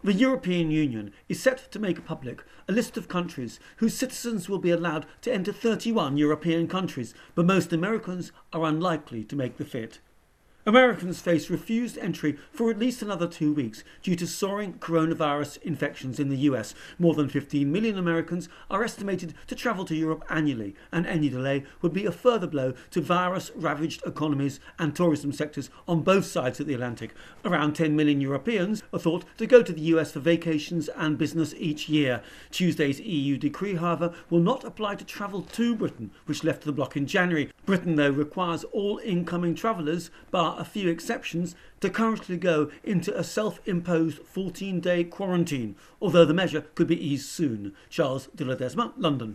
The European Union is set to make public a list of countries whose citizens will be allowed to enter 31 European countries, but most Americans are unlikely to make the fit. Americans face refused entry for at least another 2 weeks due to soaring coronavirus infections in the US. More than 15 million Americans are estimated to travel to Europe annually, and any delay would be a further blow to virus-ravaged economies and tourism sectors on both sides of the Atlantic. Around 10 million Europeans are thought to go to the US for vacations and business each year. Tuesday's EU decree, however, will not apply to travel to Britain, which left the bloc in January. Britain, though, requires all incoming travellers, bar a few exceptions, to currently go into a self-imposed 14-day quarantine, although the measure could be eased soon. Charles de Ledesma, London.